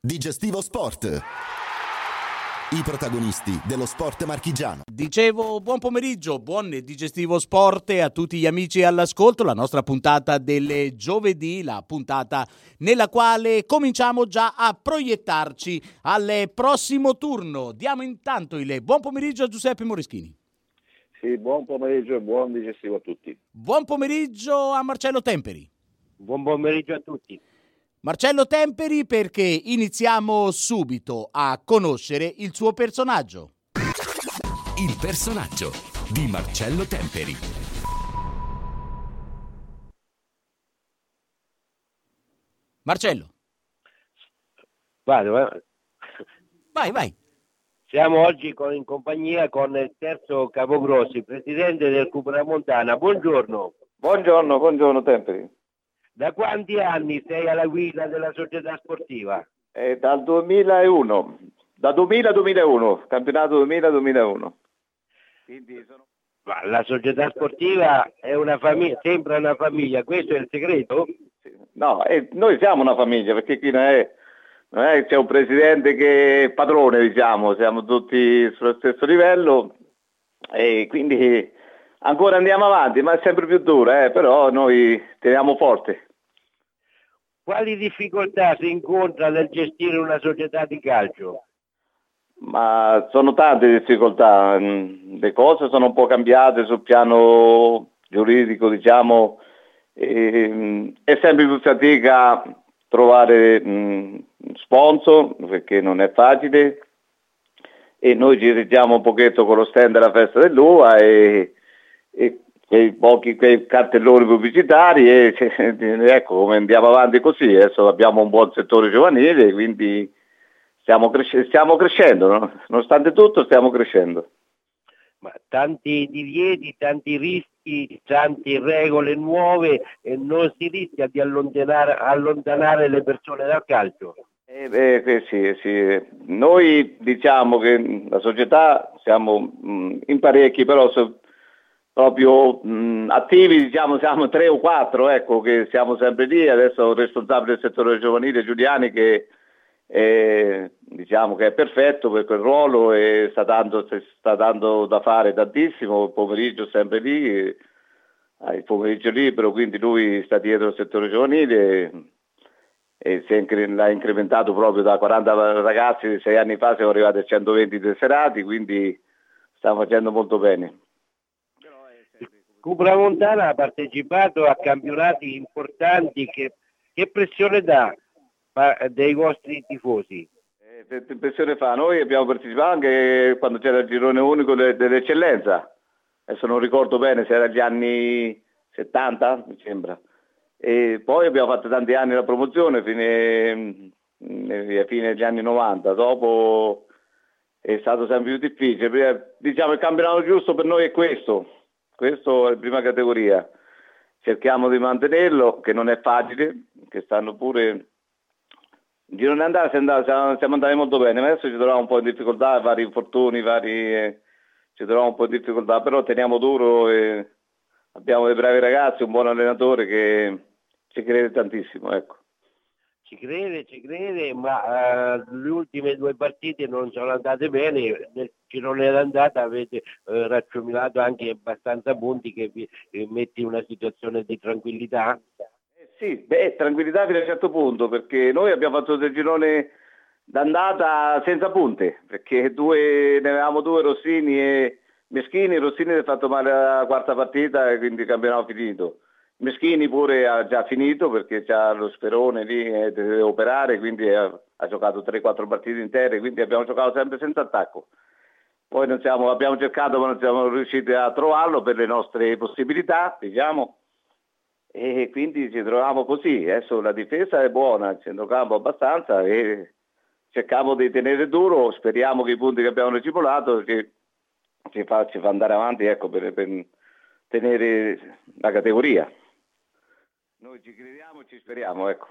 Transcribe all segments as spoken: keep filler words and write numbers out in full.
Digestivo Sport. I protagonisti dello sport marchigiano. Dicevo, buon pomeriggio, buon Digestivo Sport a tutti gli amici all'ascolto. La nostra puntata del giovedì, la puntata nella quale cominciamo già a proiettarci al prossimo turno. Diamo intanto il buon pomeriggio a Giuseppe Moreschini. Sì, buon pomeriggio e buon digestivo a tutti. Buon pomeriggio a Marcello Temperi. Buon pomeriggio a tutti. Marcello Temperi, perché iniziamo subito a conoscere il suo personaggio. Il personaggio di Marcello Temperi. Marcello. Vado, eh. Vai, vai. Siamo oggi con, in compagnia con il terzo Capogrossi, presidente del Cupramontana. Buongiorno. Buongiorno, buongiorno Temperi. Da quanti anni sei alla guida della società sportiva? È dal duemilauno, da duemila al duemilauno, campionato duemila-duemilauno. Quindi sono... Ma la società sportiva è una famiglia, sembra una famiglia, questo è il segreto? No, eh, noi siamo una famiglia, perché qui non è, non è che c'è un presidente che è padrone, diciamo, siamo tutti sullo stesso livello e quindi ancora andiamo avanti, ma è sempre più duro, eh, però noi teniamo forte. Quali difficoltà si incontra nel gestire una società di calcio? Ma sono tante difficoltà, le cose sono un po' cambiate sul piano giuridico, diciamo, e, è sempre più fatica trovare mh, sponsor, perché non è facile, e noi ci ritiamo un pochetto con lo stand della festa dell'U A e, e quei pochi quei cartelloni pubblicitari e ecco come andiamo avanti così. Adesso abbiamo un buon settore giovanile, quindi stiamo, cresce- stiamo crescendo, no? Nonostante tutto stiamo crescendo. Ma tanti divieti, tanti rischi, tante regole nuove e non si rischia di allontanare, allontanare le persone dal calcio? Eh, eh, sì, sì. Noi diciamo che la società siamo mh, in parecchi, però so, proprio mh, attivi, diciamo, siamo tre o quattro, ecco, che siamo sempre lì. Adesso il responsabile del settore giovanile Giuliani, che eh, diciamo che è perfetto per quel ruolo e sta dando, sta dando da fare tantissimo. Il pomeriggio sempre lì, ha il pomeriggio libero, quindi lui sta dietro il settore giovanile e si è incre- l'ha incrementato proprio da quaranta ragazzi. Sei anni fa siamo arrivati a centoventi tesserati, quindi stiamo facendo molto bene. Cupramontana ha partecipato a campionati importanti, che, che pressione dà dei vostri tifosi? Eh, che impressione fa? Noi abbiamo partecipato anche quando c'era il girone unico de- dell'eccellenza, adesso non ricordo bene se era gli anni settanta, mi sembra, e poi abbiamo fatto tanti anni la promozione fine, a fine degli anni novanta, dopo è stato sempre più difficile. Diciamo il campionato giusto per noi è questo. Questo è la prima categoria, cerchiamo di mantenerlo, che non è facile, che stanno pure, in girone andare siamo, siamo andati molto bene, ma adesso ci troviamo un po' in difficoltà, vari infortuni, vari, eh, ci troviamo un po' in difficoltà, però teniamo duro e abbiamo dei bravi ragazzi, un buon allenatore che ci crede tantissimo, ecco. Ci crede, ci crede, ma uh, le ultime due partite non sono andate bene, nel girone d'andata avete uh, raccomanato anche abbastanza punti che vi eh, metti in una situazione di tranquillità? Eh sì, beh, tranquillità fino a un certo punto, perché noi abbiamo fatto del girone d'andata senza punte, perché due, ne avevamo due, Rossini e Meschini. Rossini si è fatto male alla quarta partita e quindi il campionato finito. Meschini pure ha già finito perché c'ha lo sperone lì e deve operare, quindi ha, ha giocato tre quattro partite intere, quindi abbiamo giocato sempre senza attacco. Poi non siamo, abbiamo cercato ma non siamo riusciti a trovarlo per le nostre possibilità, diciamo, e quindi ci troviamo così. Adesso la difesa è buona, il centrocampo abbastanza e cerchiamo di tenere duro, speriamo che i punti che abbiamo ricicolato ci, ci, fa, ci fa andare avanti, ecco, per, per tenere la categoria. Noi ci crediamo e ci speriamo, ecco.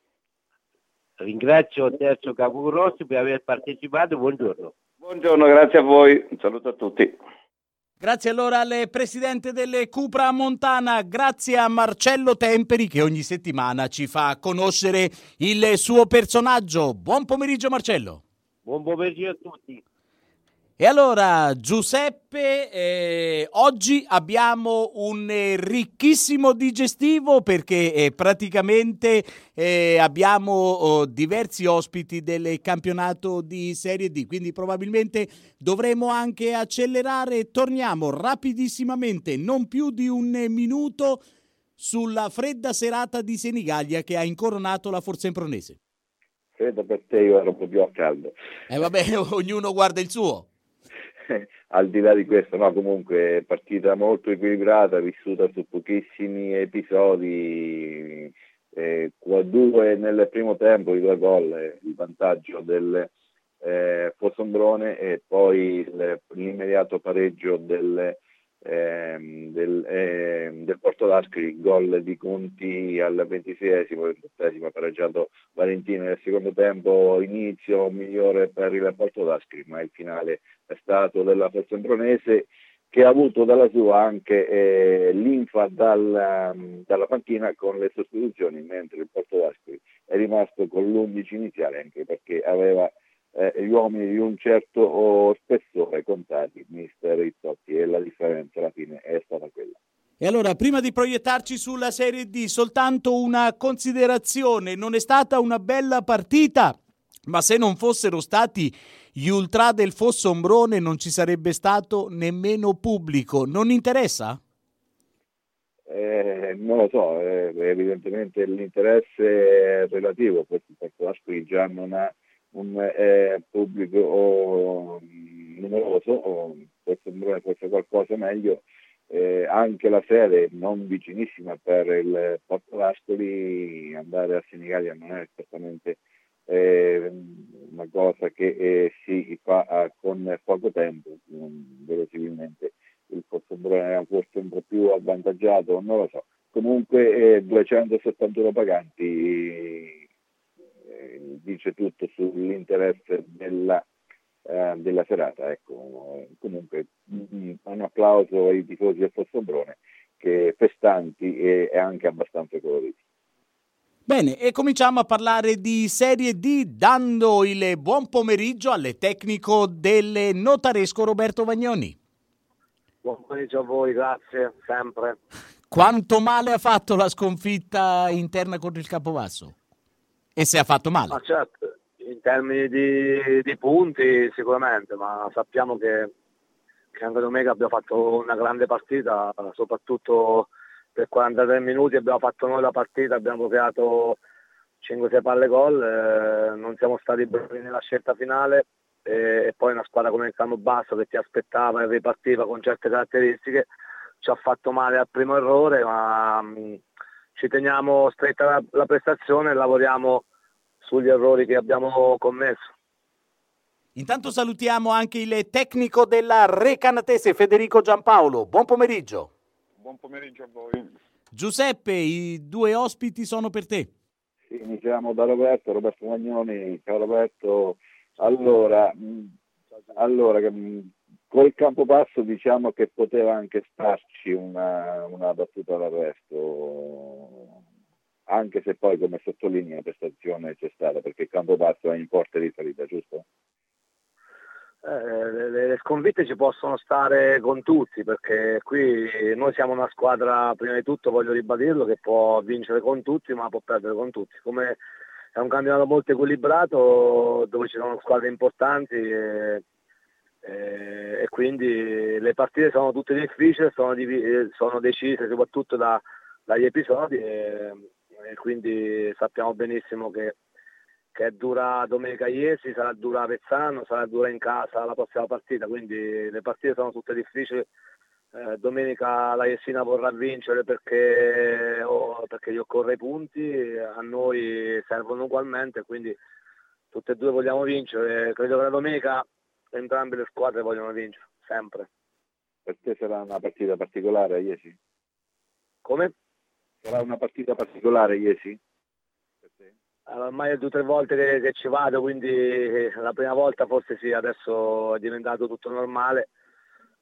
Ringrazio il terzo Capogrossi per aver partecipato, buongiorno. Buongiorno, grazie a voi, un saluto a tutti. Grazie allora al presidente delle Cupra Montana, grazie a Marcello Temperi che ogni settimana ci fa conoscere il suo personaggio. Buon pomeriggio Marcello. Buon pomeriggio a tutti. E allora Giuseppe, eh, oggi abbiamo un eh, ricchissimo digestivo perché eh, praticamente eh, abbiamo oh, diversi ospiti del campionato di Serie D, quindi probabilmente dovremo anche accelerare. Torniamo rapidissimamente, non più di un minuto, sulla fredda serata di Senigallia che ha incoronato la Forsempronese. Fredda per te, io ero proprio a caldo. E eh vabbè, ognuno guarda il suo. Al di là di questo, no, comunque partita molto equilibrata, vissuta su pochissimi episodi, eh, due nel primo tempo, i due gol, eh, il vantaggio del eh, Fossombrone e poi il, l'immediato pareggio del, eh, del, eh, del Porto d'Ascoli, gol di Conti al ventiseiesimo, il ventesimo ha pareggiato Valentino nel secondo tempo, inizio migliore per il Porto d'Ascoli, ma il finale è stato della Fossempronese, che ha avuto dalla sua anche eh, l'infa dalla, dalla panchina con le sostituzioni, mentre il Porto d'Ascoli è rimasto con l'undici iniziale, anche perché aveva eh, gli uomini di un certo oh, spessore contati, mister Rizzotti, e la differenza alla fine è stata quella. E allora, prima di proiettarci sulla Serie D, soltanto una considerazione: non è stata una bella partita, ma se non fossero stati gli ultra del Fossombrone non ci sarebbe stato nemmeno pubblico. Non interessa? Eh, non lo so, eh, evidentemente l'interesse è relativo, questo Porto d'Ascoli già non ha un eh, pubblico oh, numeroso, o Fossombrone forse qualcosa meglio, eh, anche la sede non vicinissima per il Porto d'Ascoli, andare a Senigallia non è certamente eh, una cosa che eh, si fa eh, con poco tempo, um, verosimilmente il Fossombrone è forse un po' più avvantaggiato, non lo so. Comunque eh, duecentosettantuno paganti eh, dice tutto sull'interesse della, eh, della serata. Ecco, comunque mm, un applauso ai tifosi del Fossombrone, che festanti e, e anche abbastanza coloriti. Bene, e cominciamo a parlare di Serie D dando il buon pomeriggio al tecnico del notaresco Roberto Vagnoni. Buon pomeriggio a voi, grazie, sempre. Quanto male ha fatto la sconfitta interna contro il Campobasso? E se ha fatto male? Ma certo, in termini di, di punti sicuramente, ma sappiamo che, che anche domenica abbiamo fatto una grande partita, soprattutto per quarantatré minuti abbiamo fatto noi la partita, abbiamo creato cinque sei palle gol, eh, non siamo stati bravi nella scelta finale e, e poi una squadra come il Campobasso che ti aspettava e ripartiva con certe caratteristiche ci ha fatto male al primo errore, ma mh, ci teniamo stretta la, la prestazione e lavoriamo sugli errori che abbiamo commesso. Intanto salutiamo anche il tecnico della Recanatese Federico Giampaolo. Buon pomeriggio. Buon pomeriggio a voi. Giuseppe, i due ospiti sono per te. Sì, iniziamo da Roberto, Roberto Magnoni. Ciao Roberto. Allora, mh, allora mh, col Campobasso diciamo che poteva anche starci una, una battuta d'arresto, anche se poi, come sottolinea, la prestazione c'è stata, perché il Campobasso è in forte risalita, giusto? Eh, le, le sconfitte ci possono stare con tutti, perché qui noi siamo una squadra, prima di tutto voglio ribadirlo, che può vincere con tutti ma può perdere con tutti. Come è un campionato molto equilibrato dove ci sono squadre importanti e, e, e quindi le partite sono tutte difficili, sono, div- sono decise soprattutto da, dagli episodi e, e quindi sappiamo benissimo che che è dura domenica a Iesi, sarà dura a Vezzano, sarà dura in casa la prossima partita, quindi le partite sono tutte difficili. Eh, domenica la Jesina vorrà vincere perché, oh, perché gli occorre i punti, a noi servono ugualmente, quindi tutte e due vogliamo vincere. Credo che la domenica entrambe le squadre vogliono vincere, sempre. Per te sarà una partita particolare a Iesi? Come? Sarà una partita particolare a Iesi? Per te? Ormai è due o tre volte che, che ci vado, quindi la prima volta forse sì, adesso è diventato tutto normale,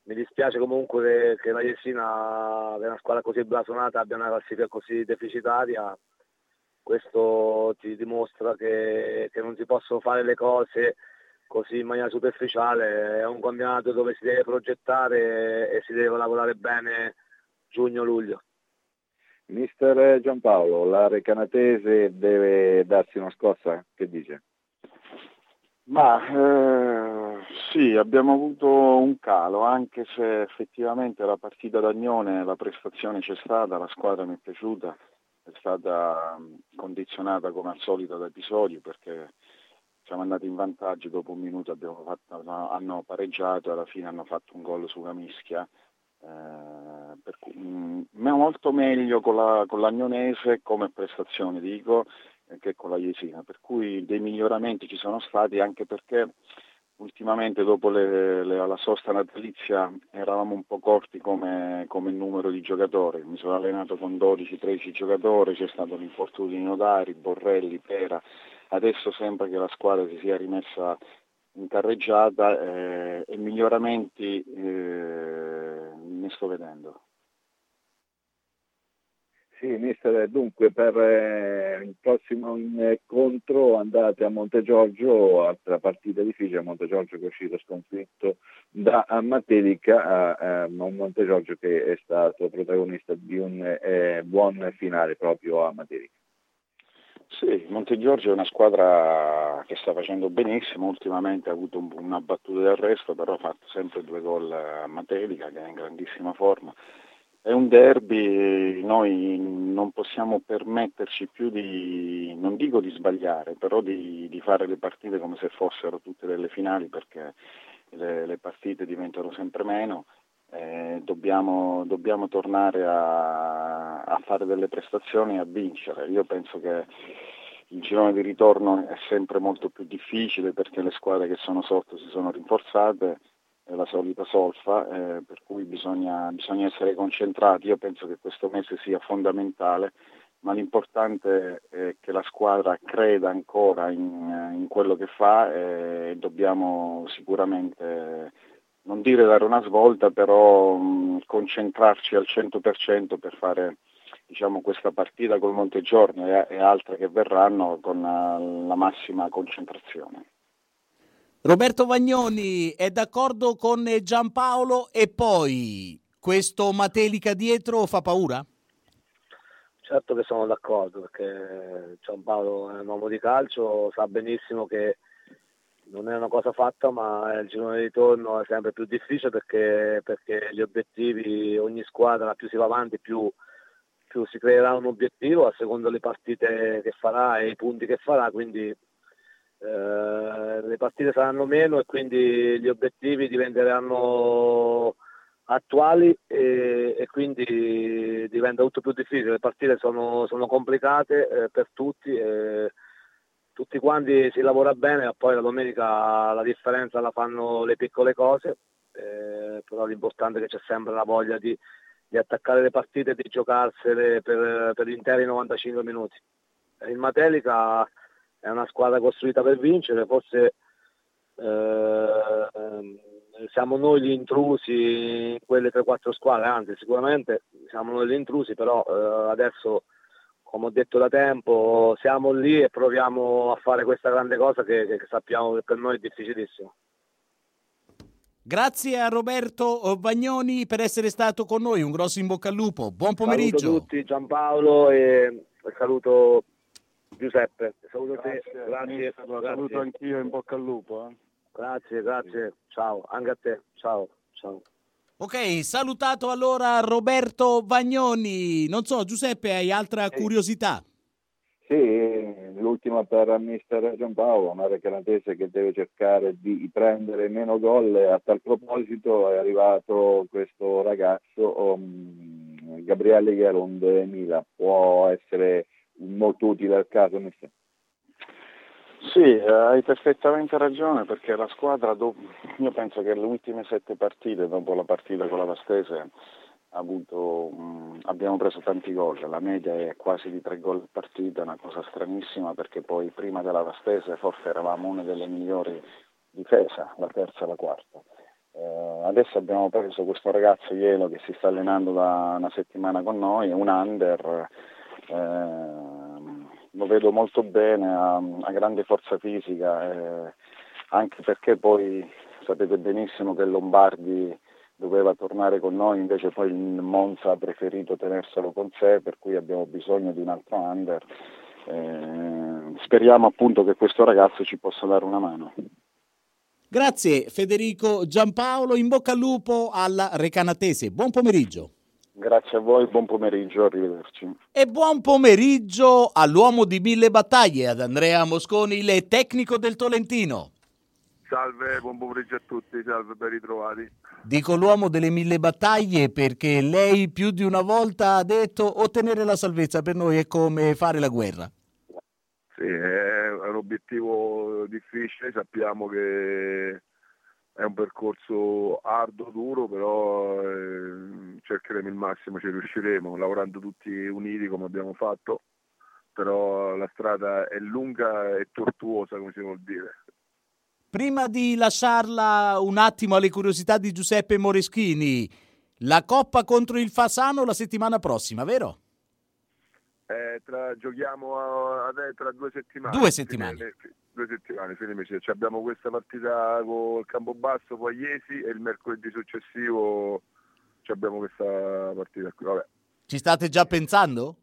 mi dispiace comunque che, che la Jesina, che è una squadra così blasonata, abbia una classifica così deficitaria. Questo ti dimostra che, che non si possono fare le cose così in maniera superficiale. È un campionato dove si deve progettare e si deve lavorare bene giugno-luglio. Mister Giampaolo, la Recanatese deve darsi una scossa, che dice? Ma eh, sì, abbiamo avuto un calo, anche se effettivamente la partita d'Agnone, la prestazione c'è stata, la squadra mi è piaciuta, è stata condizionata come al solito da episodi, perché siamo andati in vantaggio, dopo un minuto abbiamo fatto, hanno pareggiato e alla fine hanno fatto un gol sulla mischia. Eh, per cui, mh, molto meglio con, la, con l'Agnonese come prestazione, dico, che con la Jesina, per cui dei miglioramenti ci sono stati, anche perché ultimamente dopo le, le, la sosta natalizia eravamo un po' corti come, come numero di giocatori. Mi sono allenato con dodici tredici giocatori, c'è stato l'infortunio di Nodari, Borrelli, Pera, adesso sembra che la squadra si sia rimessa in carreggiata eh, e miglioramenti eh, ne sto vedendo. Sì, mister, dunque per eh, il prossimo incontro andate a Montegiorgio, altra partita difficile, Montegiorgio che è uscito sconfitto da Matelica, a, a un Montegiorgio che è stato protagonista di un eh, buon finale proprio a Matelica. Sì, Montegiorgio è una squadra che sta facendo benissimo, ultimamente ha avuto un, una battuta di arresto, però ha fatto sempre due gol a Matelica, che è in grandissima forma. È un derby, noi non possiamo permetterci più di, non dico di sbagliare, però di, di fare le partite come se fossero tutte delle finali, perché le, le partite diventano sempre meno, eh, dobbiamo, dobbiamo tornare a, a fare delle prestazioni e a vincere. Io penso che il girone di ritorno è sempre molto più difficile, perché le squadre che sono sotto si sono rinforzate, è la solita solfa, eh, per cui bisogna, bisogna essere concentrati. Io penso che questo mese sia fondamentale, ma l'importante è che la squadra creda ancora in, in quello che fa e dobbiamo sicuramente, non dire dare una svolta, però mh, concentrarci al cento per cento per fare, diciamo, questa partita col Montegiorno e, e altre che verranno con uh, la massima concentrazione. Roberto Vagnoni è d'accordo con Giampaolo, e poi questo Matelica dietro fa paura? Certo che sono d'accordo, perché Giampaolo è un uomo di calcio, sa benissimo che non è una cosa fatta, ma il girone di ritorno è sempre più difficile, perché, perché gli obiettivi, ogni squadra più si va avanti più, più si creerà un obiettivo a seconda delle partite che farà e i punti che farà, quindi Eh, le partite saranno meno e quindi gli obiettivi diventeranno attuali e, e quindi diventa tutto più difficile. Le partite sono, sono complicate eh, per tutti, e tutti quanti si lavora bene, ma poi la domenica la differenza la fanno le piccole cose, eh, però l'importante è che c'è sempre la voglia di, di attaccare le partite e di giocarsele per, per interi novantacinque minuti. Il Matelica è una squadra costruita per vincere, forse eh, siamo noi gli intrusi in quelle tre quattro squadre, anzi sicuramente siamo noi gli intrusi, però eh, adesso, come ho detto da tempo, siamo lì e proviamo a fare questa grande cosa che, che sappiamo che per noi è difficilissimo. Grazie a Roberto Vagnoni per essere stato con noi, un grosso in bocca al lupo, buon pomeriggio. Saluto tutti, Giampaolo, e saluto Giuseppe, saluto te, grazie, grazie, Lo saluto anch'io, in bocca al lupo. Eh. Grazie, grazie, ciao, anche a te, ciao, ciao. Ok, salutato allora Roberto Vagnoni. Non so, Giuseppe, hai altra Sì. curiosità? Sì, l'ultima per mister Giampaolo, una Recanatese che deve cercare di prendere meno gol, e a tal proposito è arrivato questo ragazzo, um, Gabriele Gerund Mila, può essere molto utile al caso, mister? Sì, eh, hai perfettamente ragione, perché la squadra, dopo, io penso che le ultime sette partite, dopo la partita con la Vastese, ha avuto, mh, abbiamo preso tanti gol, la media è quasi di tre gol a partita, una cosa stranissima, perché poi prima della Vastese forse eravamo una delle migliori difese, la terza e la quarta. Eh, adesso abbiamo preso questo ragazzo Ielo che si sta allenando da una settimana con noi, è un under, eh, lo vedo molto bene, ha, ha grande forza fisica, eh, anche perché poi sapete benissimo che Lombardi doveva tornare con noi, invece poi il Monza ha preferito tenerselo con sé, per cui abbiamo bisogno di un altro under. Eh, speriamo appunto che questo ragazzo ci possa dare una mano. Grazie Federico Giampaolo, in bocca al lupo alla Recanatese. Buon pomeriggio. Grazie a voi, buon pomeriggio, arrivederci. E buon pomeriggio all'uomo di mille battaglie, ad Andrea Mosconi, il tecnico del Tolentino. Salve, buon pomeriggio a tutti, salve, ben ritrovati. Dico l'uomo delle mille battaglie perché lei più di una volta ha detto ottenere la salvezza per noi è come fare la guerra. Sì, è un obiettivo difficile, sappiamo che è un percorso arduo, duro, però eh, cercheremo il massimo, ci riusciremo, lavorando tutti uniti come abbiamo fatto, però la strada è lunga e tortuosa, come si vuol dire. Prima di lasciarla un attimo alle curiosità di Giuseppe Moreschini, la Coppa contro il Fasano la settimana prossima, vero? Eh, tra, giochiamo a, a, tra due settimane. Due settimane. Fine, due settimane, fine mese. Cioè, abbiamo questa partita con il Campobasso, poi Iesi, e il mercoledì successivo cioè, abbiamo questa partita qui. Vabbè. Ci state già pensando?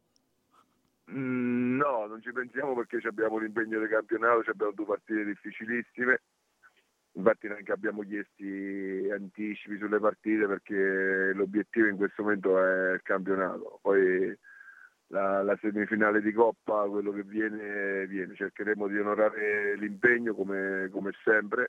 Mm, no, non ci pensiamo perché abbiamo l'impegno del campionato, abbiamo due partite difficilissime. Infatti neanche abbiamo chiesti anticipi sulle partite perché l'obiettivo in questo momento è il campionato. Poi la, la semifinale di Coppa, quello che viene, viene. Cercheremo di onorare l'impegno come, come sempre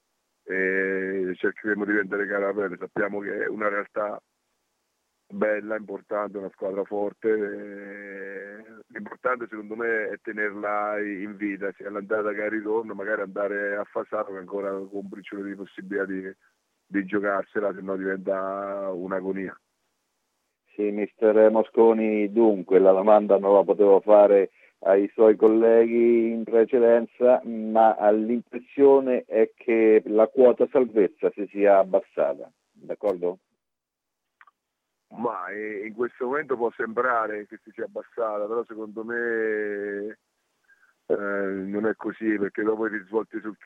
e cercheremo di vendere gara bene. Sappiamo che è una realtà bella, importante, una squadra forte. E l'importante secondo me è tenerla in vita, sia all'andata che al ritorno, magari andare a Fasano che ancora con un briciolo di possibilità di, di giocarsela, se no diventa un'agonia. Sì, mister Mosconi, dunque la domanda non la potevo fare ai suoi colleghi in precedenza, ma l'impressione è che la quota salvezza si sia abbassata, d'accordo? Ma in questo momento può sembrare che si sia abbassata, però secondo me eh, non è così, perché dopo i risvolti sul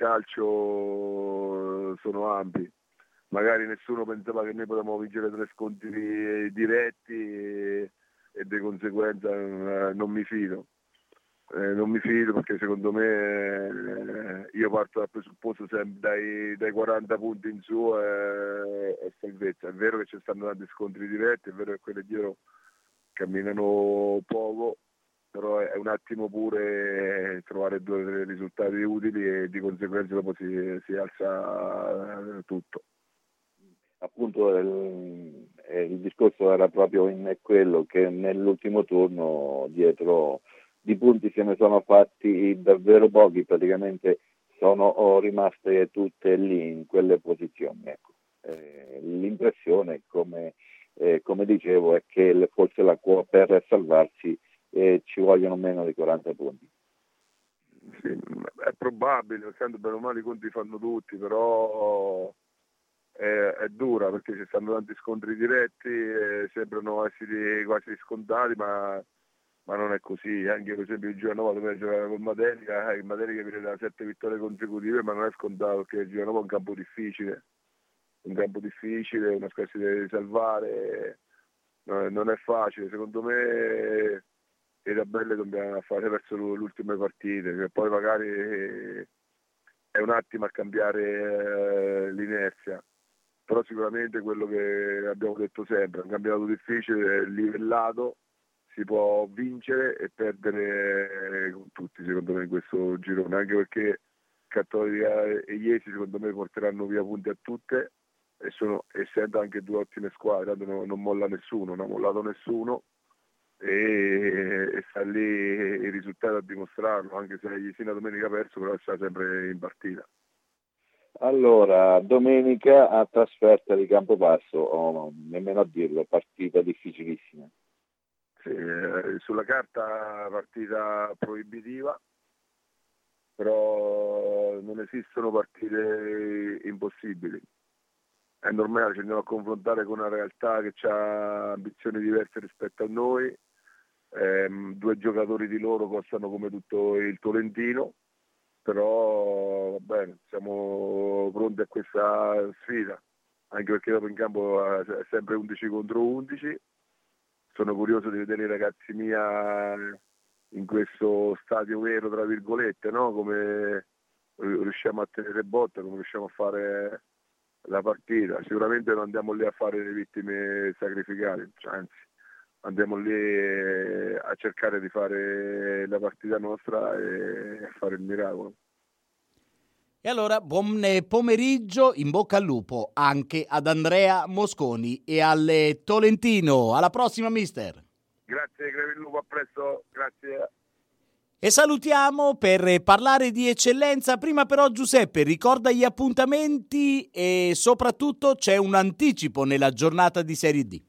calcio sono ampi. Magari nessuno pensava che noi potevamo vincere tre scontri diretti e, e di conseguenza non, non mi fido. Eh, non mi fido perché secondo me eh, io parto dal presupposto sempre dai, dai quaranta punti in su e eh, salvezza. È vero che ci stanno tanti scontri diretti, è vero che quelle dietro camminano poco, però è, è un attimo pure trovare due o tre risultati utili e di conseguenza dopo si, si alza eh, tutto. Appunto il, il discorso era proprio in quello che nell'ultimo turno dietro di punti se ne sono fatti davvero pochi, praticamente sono rimaste tutte lì in quelle posizioni. Ecco. Eh, l'impressione, come, eh, come dicevo, è che forse la per salvarsi eh, ci vogliono meno di quaranta punti. Sì, è probabile, perché tanto bene o male i conti fanno tutti, però è, è dura perché ci stanno tanti scontri diretti, eh, sembrano essere quasi scontati, ma ma non è così. Anche per esempio il Giovanova dove giocare con Materica, il Materica viene da sette vittorie consecutive, ma non è scontato perché il Giovanova è un campo difficile, un campo difficile, una squadra si deve salvare, non è facile. Secondo me le tabelle dobbiamo fare verso le ultime partite, che poi magari è un attimo a cambiare l'inerzia, però sicuramente quello che abbiamo detto sempre, è un campionato difficile, livellato, si può vincere e perdere con tutti secondo me in questo girone, anche perché Cattolica e Iesi secondo me porteranno via punti a tutte e sono essendo anche due ottime squadre, non, non molla nessuno, non ha mollato nessuno e, e sta lì il risultato a dimostrarlo, anche se Iesi la domenica ha perso, però sta sempre in partita. Allora, domenica a trasferta di Campobasso, oh, nemmeno a dirlo, partita difficilissima. Sì, eh, sulla carta partita proibitiva, però non esistono partite impossibili. è normale, ci andiamo a confrontare con una realtà che ha ambizioni diverse rispetto a noi. Ehm, due giocatori di loro costano come tutto il Tolentino, però va bene, siamo pronti a questa sfida, anche perché dopo in campo è sempre undici contro undici. Sono curioso di vedere i ragazzi mia in questo stadio vero, tra virgolette, no? Come riusciamo a tenere botta, come riusciamo a fare la partita. Sicuramente non andiamo lì a fare le vittime sacrificate, cioè, anzi andiamo lì a cercare di fare la partita nostra e a fare il miracolo. E allora buon pomeriggio, in bocca al lupo anche ad Andrea Mosconi e al Tolentino. Alla prossima, mister. Grazie, Greve il Lupo, a presto, grazie. E salutiamo per parlare di eccellenza. Prima però Giuseppe ricorda gli appuntamenti e soprattutto c'è un anticipo nella giornata di Serie D.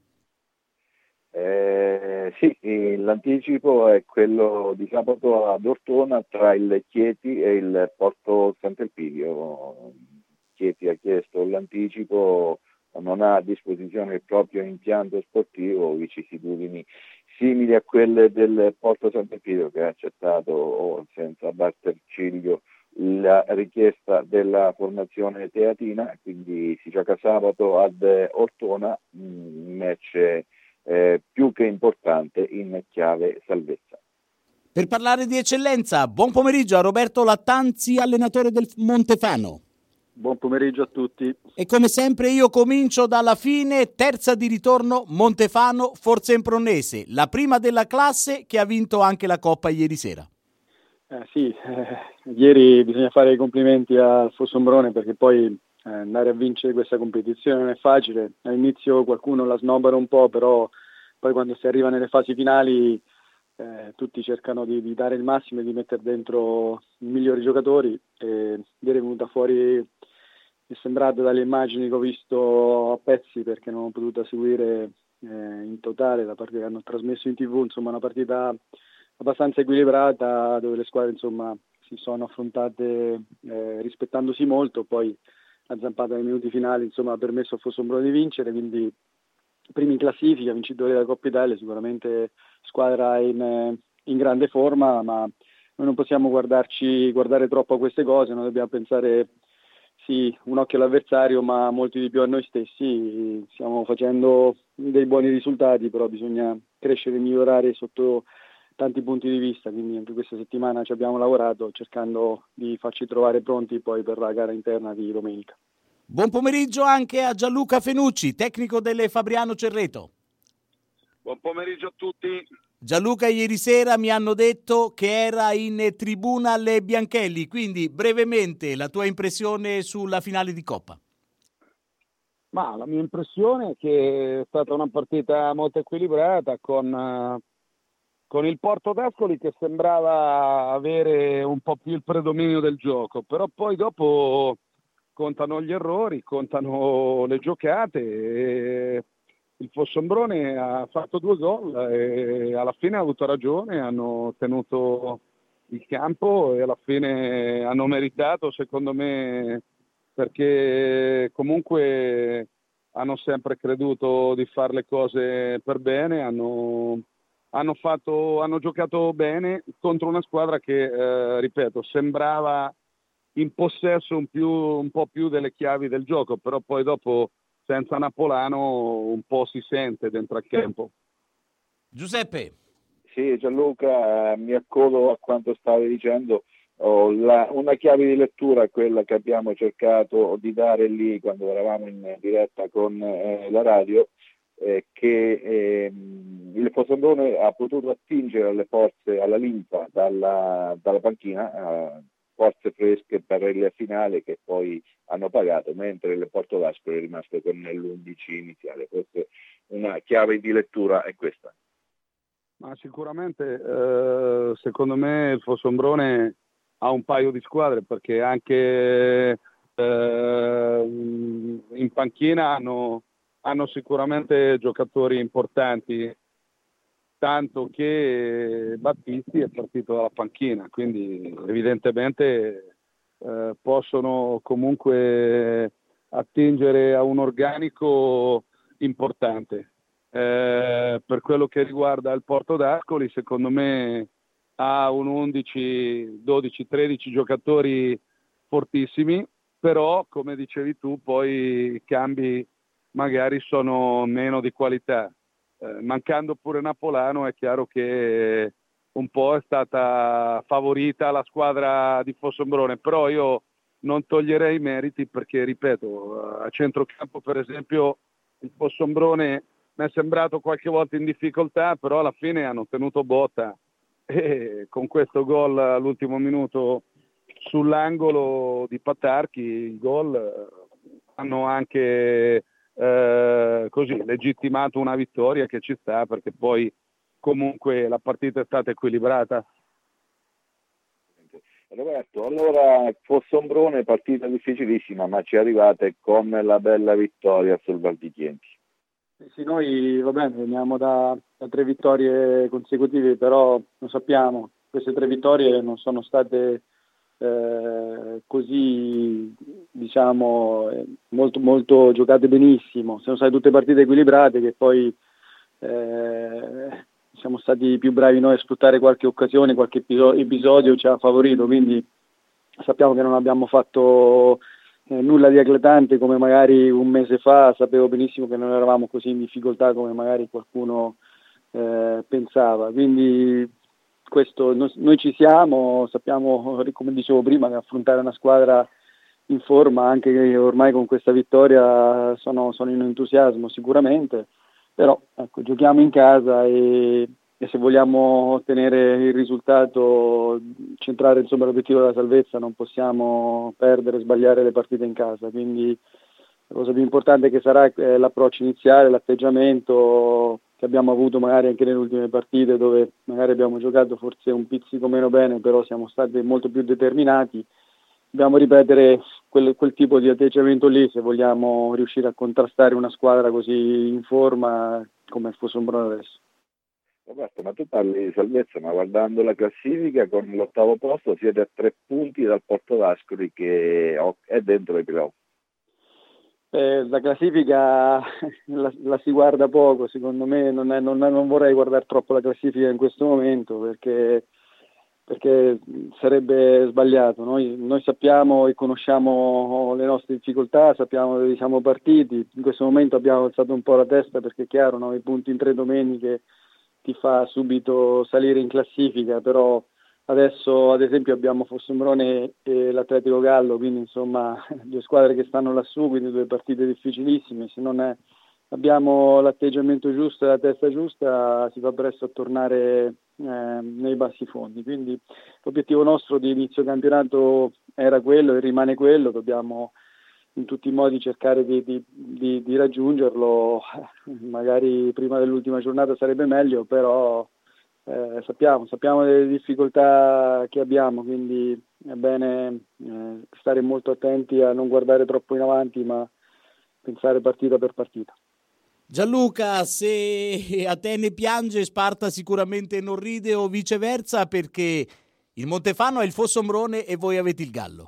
Eh, sì, l'anticipo è quello di sabato ad Ortona tra il Chieti e il Porto Sant'Elpidio. Chieti ha chiesto l'anticipo, non ha a disposizione il proprio impianto sportivo, vicissitudini simili a quelle del Porto Sant'Elpidio, che ha accettato senza batter ciglio la richiesta della formazione teatina, quindi si gioca sabato ad Ortona, un match eh, più che importante in chiave salvezza. Per parlare di eccellenza, buon pomeriggio a Roberto Lattanzi, allenatore del Montefano. Buon pomeriggio a tutti. E come sempre io comincio dalla fine, terza di ritorno Montefano Forzempronese, la prima della classe che ha vinto anche la Coppa ieri sera. Eh, sì, eh, ieri bisogna fare i complimenti al Fossombrone perché poi eh, andare a vincere questa competizione non è facile. All'inizio qualcuno la snobara un po', però poi quando si arriva nelle fasi finali eh, tutti cercano di, di dare il massimo e di mettere dentro i migliori giocatori. E ieri è venuta fuori, mi è sembrato dalle immagini che ho visto a pezzi perché non ho potuto seguire eh, in totale la partita che hanno trasmesso in tv, insomma una partita abbastanza equilibrata dove le squadre insomma si sono affrontate eh, rispettandosi molto, poi la zampata nei minuti finali insomma ha permesso a Fossombrone di vincere, quindi primi in classifica, vincitori della Coppa Italia, sicuramente squadra in, in grande forma, ma noi non possiamo guardarci guardare troppo a queste cose, noi dobbiamo pensare sì, un occhio all'avversario ma molti di più a noi stessi. Stiamo facendo dei buoni risultati, però bisogna crescere e migliorare sotto tanti punti di vista, quindi anche questa settimana ci abbiamo lavorato cercando di farci trovare pronti poi per la gara interna di domenica. Buon pomeriggio anche a Gianluca Fenucci, tecnico delle Fabriano Cerreto. Buon pomeriggio a tutti. Gianluca, ieri sera mi hanno detto che era in tribuna alle Bianchelli, quindi brevemente la tua impressione sulla finale di Coppa. Ma la mia impressione è che è stata una partita molto equilibrata con, uh, con il Porto D'Ascoli che sembrava avere un po' più il predominio del gioco, però poi dopo contano gli errori, contano le giocate e il Fossombrone ha fatto due gol e alla fine ha avuto ragione, hanno tenuto il campo e alla fine hanno meritato secondo me, perché comunque hanno sempre creduto di fare le cose per bene, hanno, hanno, fatto, hanno giocato bene contro una squadra che, eh, ripeto, sembrava in possesso un, più, un po' più delle chiavi del gioco, però poi dopo senza Napolano un po' si sente dentro al campo. Giuseppe. Sì, Gianluca, mi accodo a quanto stavi dicendo. Oh, la, una chiave di lettura è quella che abbiamo cercato di dare lì quando eravamo in diretta con eh, la radio, eh, che eh, il Fossombrone ha potuto attingere alle forze, alla linfa dalla, dalla panchina, eh, forze fresche per il finale che poi hanno pagato, mentre il Porto D'Ascoli è rimasto con l'undici iniziale. Forse una chiave di lettura è questa. Ma sicuramente eh, secondo me il Fossombrone ha un paio di squadre, perché anche eh, in panchina hanno, hanno sicuramente giocatori importanti, tanto che Battisti è partito dalla panchina, quindi evidentemente eh, possono comunque attingere a un organico importante. Eh, per quello che riguarda il Porto d'Ascoli, secondo me ha un undici, dodici, tredici giocatori fortissimi, però come dicevi tu poi i cambi magari sono meno di qualità. Eh, mancando pure Napolano è chiaro che un po' è stata favorita la squadra di Fossombrone, però io non toglierei i meriti perché, ripeto, a centrocampo per esempio il Fossombrone mi è sembrato qualche volta in difficoltà, però alla fine hanno tenuto botta e con questo gol all'ultimo minuto sull'angolo di Patarchi, il gol, hanno anche eh, così legittimato una vittoria che ci sta, perché poi comunque la partita è stata equilibrata. Roberto, allora Fossombrone, partita difficilissima, ma ci arrivate con la bella vittoria sul Val di Chienti. Sì, noi va bene, veniamo da, da tre vittorie consecutive, però lo sappiamo, queste tre vittorie non sono state eh, così, diciamo, molto, molto giocate benissimo, sono state tutte partite equilibrate che poi eh, siamo stati più bravi noi a sfruttare qualche occasione, qualche episodio, episodio ci ha favorito, quindi sappiamo che non abbiamo fatto eh, nulla di eclatante come magari un mese fa, sapevo benissimo che non eravamo così in difficoltà come magari qualcuno eh, pensava, quindi questo noi, noi ci siamo, sappiamo, come dicevo prima, che affrontare una squadra in forma, anche che ormai con questa vittoria sono, sono in entusiasmo sicuramente, però ecco, giochiamo in casa e, e se vogliamo ottenere il risultato, centrare insomma l'obiettivo della salvezza, non possiamo perdere, sbagliare le partite in casa, quindi la cosa più importante che sarà è l'approccio iniziale, l'atteggiamento che abbiamo avuto magari anche nelle ultime partite dove magari abbiamo giocato forse un pizzico meno bene, però siamo stati molto più determinati. Dobbiamo ripetere quel, quel tipo di atteggiamento lì se vogliamo riuscire a contrastare una squadra così in forma come il Fossombrone adesso. Roberto, ma tu parli di salvezza, ma guardando la classifica con l'ottavo posto siete a tre punti dal Porto d'Ascoli che è dentro i playoff. Eh, la classifica la, la si guarda poco, secondo me non, è, non, non vorrei guardare troppo la classifica in questo momento perché perché sarebbe sbagliato. Noi, noi sappiamo e conosciamo le nostre difficoltà, sappiamo dove siamo partiti, in questo momento abbiamo alzato un po' la testa perché è chiaro, nove punti in tre domeniche ti fa subito salire in classifica, però adesso ad esempio abbiamo Fossombrone e l'Atletico Gallo, quindi insomma due squadre che stanno lassù, quindi due partite difficilissime, se non è abbiamo l'atteggiamento giusto e la testa giusta si fa presto a tornare eh, nei bassi fondi, quindi l'obiettivo nostro di inizio campionato era quello e rimane quello, dobbiamo in tutti i modi cercare di, di, di, di raggiungerlo, magari prima dell'ultima giornata sarebbe meglio, però eh, sappiamo, sappiamo delle difficoltà che abbiamo, quindi è bene eh, stare molto attenti a non guardare troppo in avanti ma pensare partita per partita. Gianluca, se Atene piange, Sparta sicuramente non ride o viceversa, perché il Montefano è il Fossombrone e voi avete il Gallo.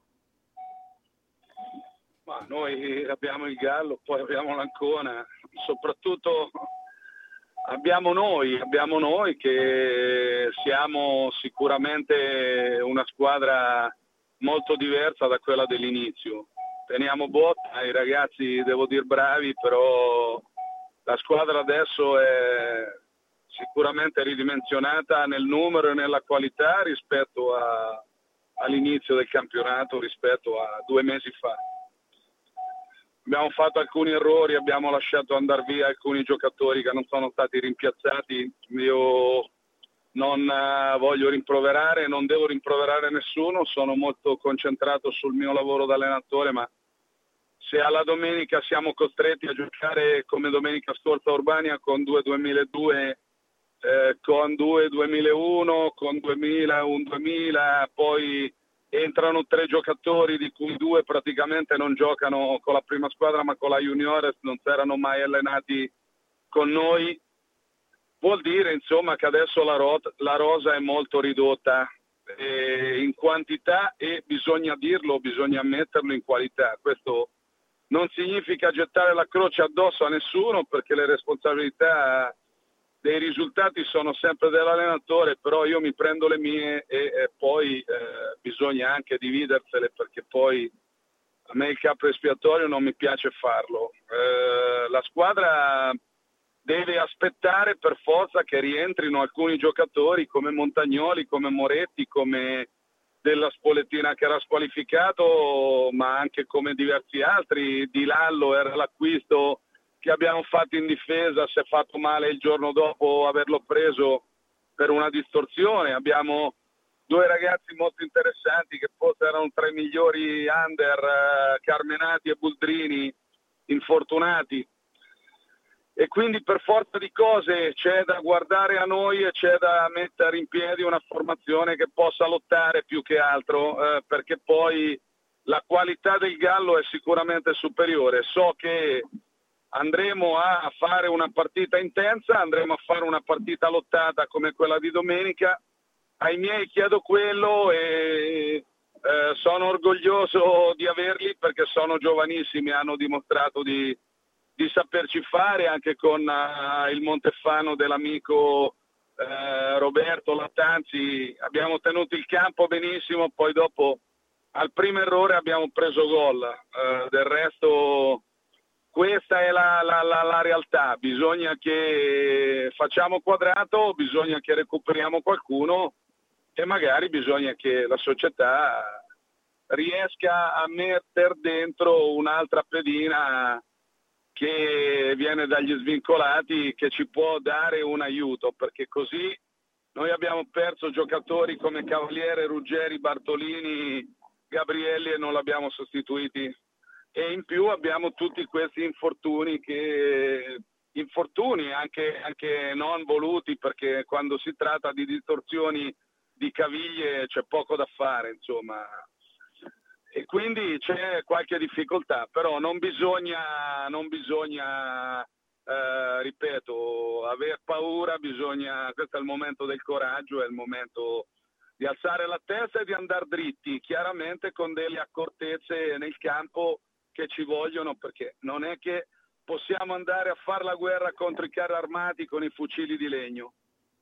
Ma noi abbiamo il Gallo, poi abbiamo l'Ancona, soprattutto abbiamo noi, abbiamo noi che siamo sicuramente una squadra molto diversa da quella dell'inizio. Teniamo botta, i ragazzi devo dire bravi, però la squadra adesso è sicuramente ridimensionata nel numero e nella qualità rispetto a, all'inizio del campionato, rispetto a due mesi fa. Abbiamo fatto alcuni errori, abbiamo lasciato andare via alcuni giocatori che non sono stati rimpiazzati. Io non voglio rimproverare, non devo rimproverare nessuno, sono molto concentrato sul mio lavoro da allenatore, ma se alla domenica siamo costretti a giocare come domenica scorsa a Urbania con due duemiladue, eh, con due duemilauno, con duemila, un duemila, poi entrano tre giocatori di cui due praticamente non giocano con la prima squadra ma con la Juniores, non si erano mai allenati con noi, vuol dire insomma che adesso la, rot- la rosa è molto ridotta eh, in quantità e bisogna dirlo, bisogna ammetterlo in qualità. Questo non significa gettare la croce addosso a nessuno, perché le responsabilità dei risultati sono sempre dell'allenatore, però io mi prendo le mie e, e poi eh, bisogna anche dividersele, perché poi a me il capo espiatorio non mi piace farlo. Eh, la squadra deve aspettare per forza che rientrino alcuni giocatori come Montagnoli, come Moretti, come Della Spoletina che era squalificato, ma anche come diversi altri. Di Lallo era l'acquisto che abbiamo fatto in difesa, si è fatto male il giorno dopo averlo preso per una distorsione. Abbiamo due ragazzi molto interessanti che forse erano tra i migliori under, eh, Carmenati e Buldrini, infortunati. E quindi per forza di cose c'è da guardare a noi e c'è da mettere in piedi una formazione che possa lottare più che altro, eh, perché poi la qualità del Gallo è sicuramente superiore. So che andremo a fare una partita intensa, andremo a fare una partita lottata come quella di domenica. Ai miei chiedo quello e eh, sono orgoglioso di averli, perché sono giovanissimi, hanno dimostrato di di saperci fare, anche con uh, il Montefano dell'amico uh, Roberto Lattanzi. Abbiamo tenuto il campo benissimo, poi dopo al primo errore abbiamo preso gol. Uh, del resto questa è la, la, la, la realtà, bisogna che facciamo quadrato, bisogna che recuperiamo qualcuno e magari bisogna che la società riesca a metter dentro un'altra pedina che viene dagli svincolati, che ci può dare un aiuto, perché così noi abbiamo perso giocatori come Cavaliere, Ruggeri, Bartolini, Gabrielli e non l'abbiamo sostituiti, e in più abbiamo tutti questi infortuni che infortuni anche, anche non voluti, perché quando si tratta di distorsioni di caviglie c'è poco da fare, insomma. E quindi c'è qualche difficoltà, però non bisogna, non bisogna eh, ripeto, aver paura, bisogna, questo è il momento del coraggio, è il momento di alzare la testa e di andare dritti, chiaramente con delle accortezze nel campo che ci vogliono, perché non è che possiamo andare a fare la guerra contro i carri armati con i fucili di legno.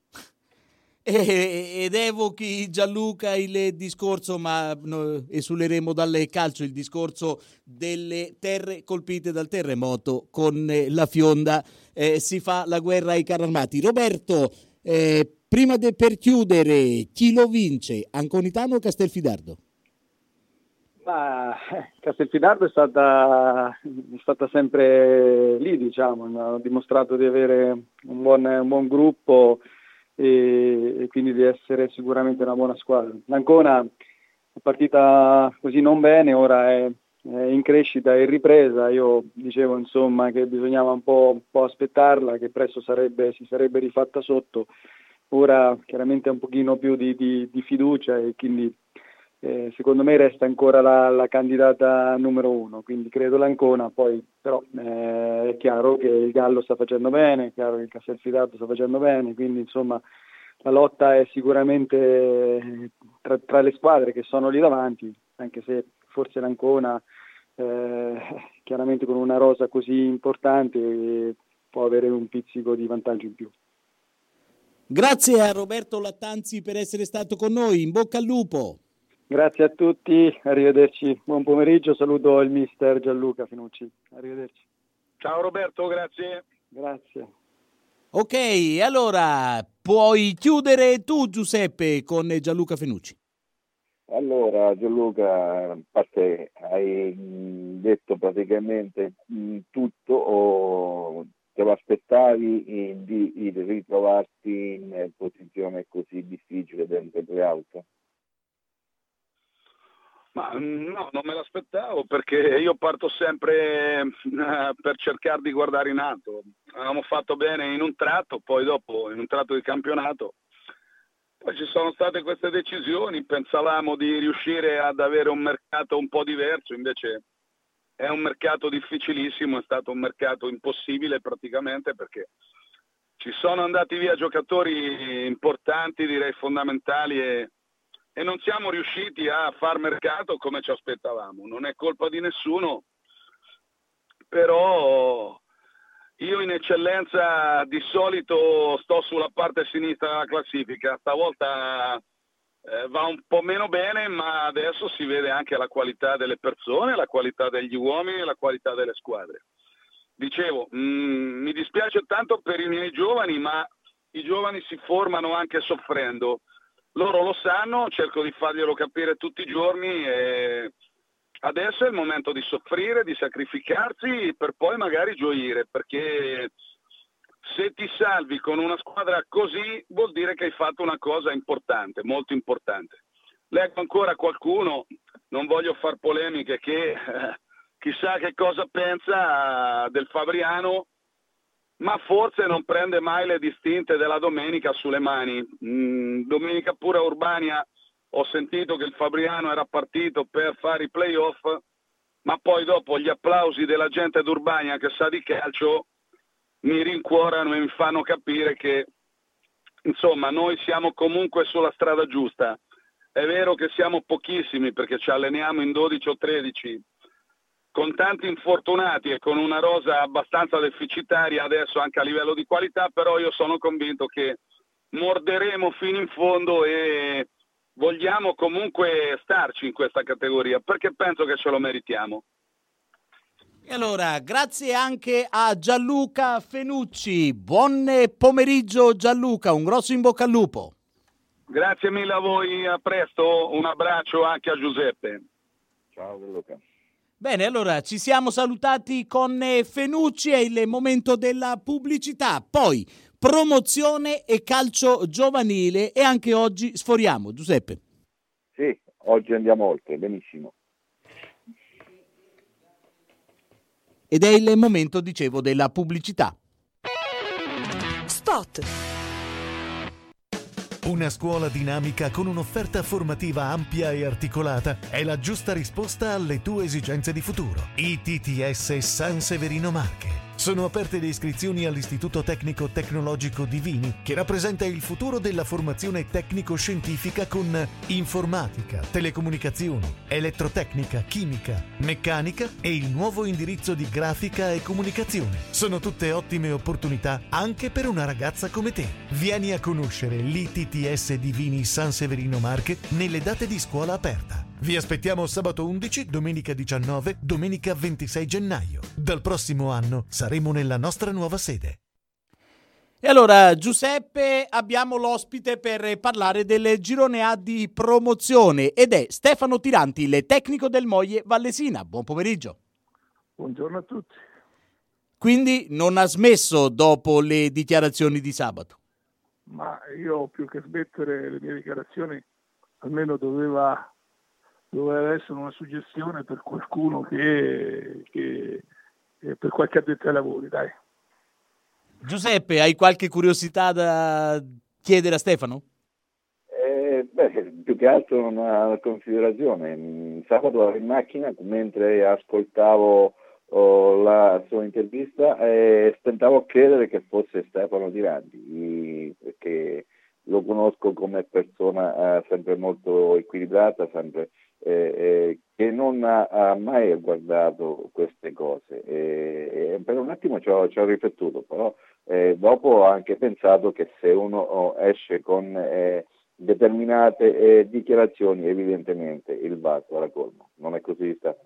Ed evochi, Gianluca, il discorso, ma no, esuleremo dal calcio, il discorso delle terre colpite dal terremoto. Con la Fionda eh, si fa la guerra ai carri armati. Roberto, eh, prima de, per chiudere, chi lo vince, Anconitano o Castelfidardo? Ma, eh, Castelfidardo è stata, è stata sempre lì, diciamo, ha dimostrato di avere un buon, un buon gruppo e, e quindi di essere sicuramente una buona squadra. L'Ancona è partita così non bene, ora è, è in crescita e in ripresa. Io dicevo insomma che bisognava un po', un po' aspettarla, che presto sarebbe, si sarebbe rifatta sotto. Ora chiaramente un pochino più di, di, di fiducia e quindi Eh, secondo me resta ancora la, la candidata numero uno, quindi credo l'Ancona. Poi però eh, è chiaro che il Gallo sta facendo bene, è chiaro che il Castelfidardo sta facendo bene, quindi insomma la lotta è sicuramente tra, tra le squadre che sono lì davanti, anche se forse l'Ancona eh, chiaramente con una rosa così importante può avere un pizzico di vantaggio in più. Grazie a Roberto Lattanzi per essere stato con noi, in bocca al lupo. Grazie a tutti, arrivederci, buon pomeriggio, saluto il mister Gianluca Fenucci, arrivederci. Ciao Roberto, grazie. Grazie. Ok, allora puoi chiudere tu Giuseppe con Gianluca Fenucci. Allora Gianluca, a parte hai detto praticamente tutto, o te lo aspettavi di, di ritrovarti in posizione così difficile dentro il play-out? Ma no, non me l'aspettavo, perché io parto sempre eh, per cercare di guardare in alto. Avevamo fatto bene in un tratto, poi dopo in un tratto di campionato poi ci sono state queste decisioni, pensavamo di riuscire ad avere un mercato un po' diverso, invece è un mercato difficilissimo, è stato un mercato impossibile praticamente, perché ci sono andati via giocatori importanti, direi fondamentali, e e non siamo riusciti a far mercato come ci aspettavamo. Non è colpa di nessuno, però io in eccellenza di solito sto sulla parte sinistra della classifica, stavolta eh, va un po' meno bene, ma adesso si vede anche la qualità delle persone, la qualità degli uomini e la qualità delle squadre. Dicevo, mh, mi dispiace tanto per i miei giovani, ma i giovani si formano anche soffrendo. Loro lo sanno, cerco di farglielo capire tutti i giorni e adesso è il momento di soffrire, di sacrificarsi per poi magari gioire, perché se ti salvi con una squadra così vuol dire che hai fatto una cosa importante, molto importante. Leggo ancora qualcuno, non voglio far polemiche, che eh, chissà che cosa pensa del Fabriano, ma forse non prende mai le distinte della domenica sulle mani. Mm, domenica pure a Urbania ho sentito che il Fabriano era partito per fare i playoff, ma poi dopo gli applausi della gente d'Urbania che sa di calcio mi rincuorano e mi fanno capire che insomma noi siamo comunque sulla strada giusta. È vero che siamo pochissimi perché ci alleniamo in dodici o tredici, con tanti infortunati e con una rosa abbastanza deficitaria adesso anche a livello di qualità, però io sono convinto che morderemo fino in fondo e vogliamo comunque starci in questa categoria, perché penso che ce lo meritiamo. E allora, grazie anche a Gianluca Fenucci. Buon pomeriggio Gianluca, un grosso in bocca al lupo. Grazie mille a voi, a presto, un abbraccio anche a Giuseppe. Ciao Gianluca. Bene, allora ci siamo salutati con Fenucci, è il momento della pubblicità, poi promozione e calcio giovanile e anche oggi sforiamo, Giuseppe. Sì, oggi andiamo oltre, benissimo. Ed è il momento, dicevo, della pubblicità. Spot. Una scuola dinamica con un'offerta formativa ampia e articolata è la giusta risposta alle tue esigenze di futuro. I T T S San Severino Marche. Sono aperte le iscrizioni all'Istituto Tecnico Tecnologico di Vini, che rappresenta il futuro della formazione tecnico-scientifica con informatica, telecomunicazioni, elettrotecnica, chimica, meccanica e il nuovo indirizzo di grafica e comunicazione. Sono tutte ottime opportunità anche per una ragazza come te. Vieni a conoscere l'I T T S di Vini San Severino Marche nelle date di scuola aperta. Vi aspettiamo sabato undici, domenica diciannove, domenica ventisei gennaio. Dal prossimo anno saremo nella nostra nuova sede. E allora, Giuseppe, abbiamo l'ospite per parlare del girone A di promozione ed è Stefano Tiranti, il tecnico del Moie Vallesina. Buon pomeriggio. Buongiorno a tutti. Quindi non ha smesso dopo le dichiarazioni di sabato? Ma io più che smettere le mie dichiarazioni, almeno doveva... doveva essere una suggestione per qualcuno che, che, che per qualche addetto ai lavori, dai. Giuseppe, hai qualche curiosità da chiedere a Stefano? Eh, beh, più che altro una considerazione. Sabato ero in macchina mentre ascoltavo oh, la sua intervista e stentavo a credere che fosse Stefano Tiranti, perché lo conosco come persona eh, sempre molto equilibrata, sempre Eh, eh, che non ha, ha mai guardato queste cose e, e per un attimo ci ho, ci ho riflettuto, però eh, dopo ho anche pensato che se uno oh, esce con eh, determinate eh, dichiarazioni evidentemente il vaso era colmo, non è così Stefano?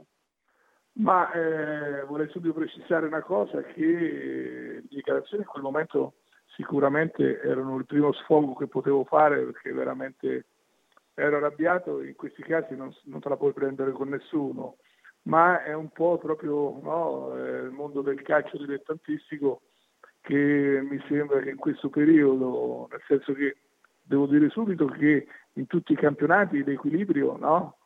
Ma eh, vorrei subito precisare una cosa, che le dichiarazioni in quel momento sicuramente erano il primo sfogo che potevo fare, perché veramente ero arrabbiato. In questi casi non, non te la puoi prendere con nessuno, ma è un po' proprio no, il mondo del calcio dilettantistico che mi sembra che in questo periodo, nel senso che devo dire subito che in tutti i campionati l'equilibrio no,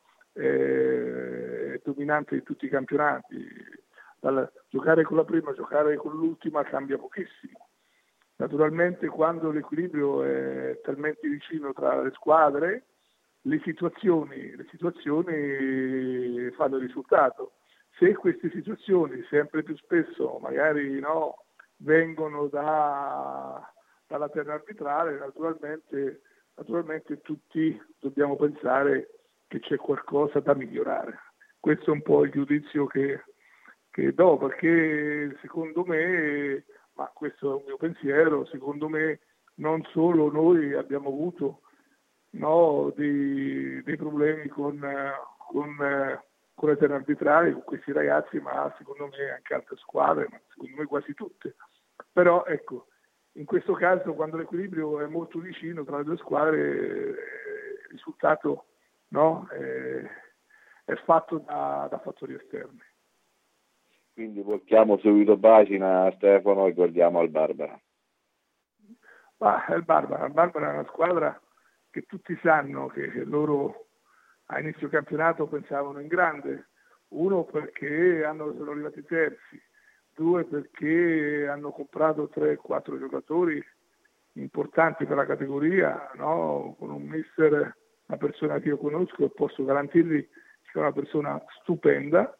è dominante in tutti i campionati. Dal, giocare con la prima, giocare con l'ultima cambia pochissimo. Naturalmente quando l'equilibrio è talmente vicino tra le squadre, le situazioni, le situazioni fanno il risultato. Se queste situazioni sempre più spesso magari no, vengono da, dalla terra arbitrale, naturalmente, naturalmente tutti dobbiamo pensare che c'è qualcosa da migliorare. Questo è un po' il giudizio che, che do, perché secondo me, ma questo è un mio pensiero, secondo me non solo noi abbiamo avuto no, dei, dei problemi con, con, con le terre arbitrali, con questi ragazzi, ma secondo me anche altre squadre, ma secondo me quasi tutte. Però ecco, in questo caso quando l'equilibrio è molto vicino tra le due squadre, il risultato no, è, è fatto da, da fattori esterni. Quindi voltiamo subito pagina, Stefano, e guardiamo al Barbara. Ah, il Barbara, il Barbara è una squadra che tutti sanno che loro a inizio campionato pensavano in grande, uno perché hanno, sono arrivati terzi, due perché hanno comprato tre quattro giocatori importanti per la categoria, no? Con un mister, una persona che io conosco e posso garantirvi che è una persona stupenda,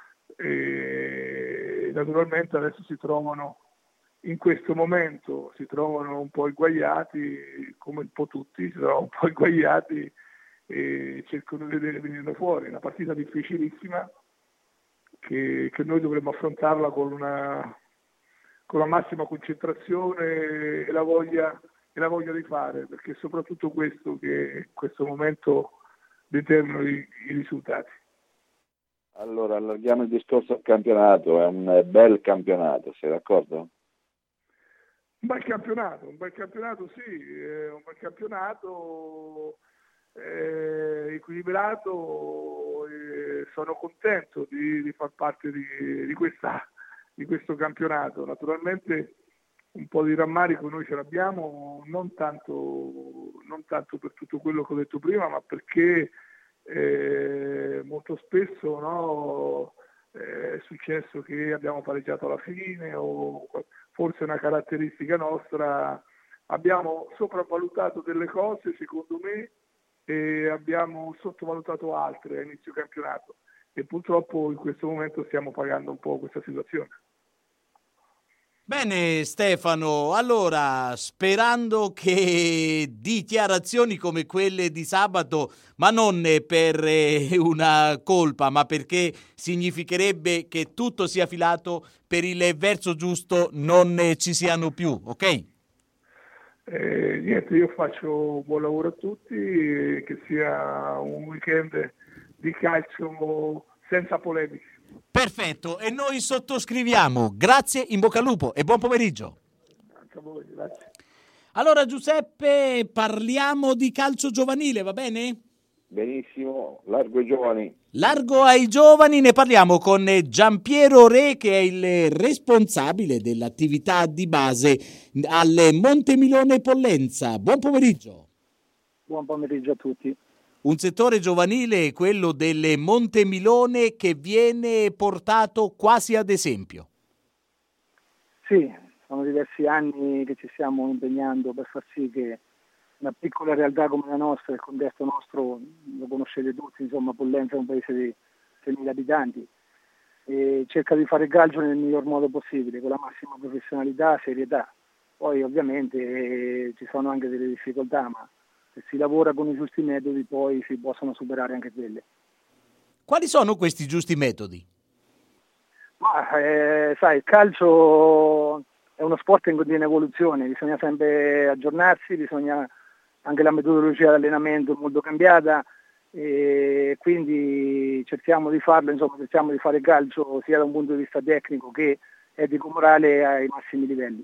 e naturalmente adesso si trovano in questo momento si trovano un po' inguaiati, come un po' tutti, si trovano un po' inguaiati e cercano di vedere venire fuori. Una partita difficilissima che, che noi dovremmo affrontarla con una, con la massima concentrazione e la voglia, e la voglia di fare, perché è soprattutto questo che in questo momento determina i, i risultati. Allora, allarghiamo il discorso al campionato, è un bel campionato, sei d'accordo? Un bel campionato, un bel campionato sì, è un bel campionato eh, equilibrato, e sono contento di, di far parte di, di, questa, di questo campionato. Naturalmente un po' di rammarico noi ce l'abbiamo, non tanto, non tanto per tutto quello che ho detto prima, ma perché eh, molto spesso no, è successo che abbiamo pareggiato alla fine o forse una caratteristica nostra, abbiamo sopravvalutato delle cose secondo me e abbiamo sottovalutato altre a inizio campionato e purtroppo in questo momento stiamo pagando un po' questa situazione. Bene Stefano, allora sperando che dichiarazioni come quelle di sabato, ma non per una colpa, ma perché significherebbe che tutto sia filato per il verso giusto, non ci siano più, ok? Eh, niente, io faccio buon lavoro a tutti, che sia un weekend di calcio senza polemiche. Perfetto, e noi sottoscriviamo. Grazie, in bocca al lupo e buon pomeriggio. Anche a voi, grazie. Allora Giuseppe, parliamo di calcio giovanile, va bene? Benissimo, largo ai giovani. Largo ai giovani, ne parliamo con Giampiero Re, che è il responsabile dell'attività di base al Montemilone Pollenza. Buon pomeriggio. Buon pomeriggio a tutti. Un settore giovanile, quello del Montemilone, che viene portato quasi ad esempio. Sì, sono diversi anni che ci stiamo impegnando per far sì che una piccola realtà come la nostra, il contesto nostro, lo conoscete tutti, insomma Pollenza è un paese di seimila abitanti, e cerca di fare il calcio nel miglior modo possibile, con la massima professionalità, serietà. Poi ovviamente eh, ci sono anche delle difficoltà, ma se si lavora con i giusti metodi poi si possono superare anche quelle. Quali sono questi giusti metodi? Ma eh, sai, il calcio è uno sport in continua evoluzione, bisogna sempre aggiornarsi, bisogna anche la metodologia di allenamento è molto cambiata e quindi cerchiamo di farlo, insomma cerchiamo di fare calcio sia da un punto di vista tecnico che etico-morale ai massimi livelli.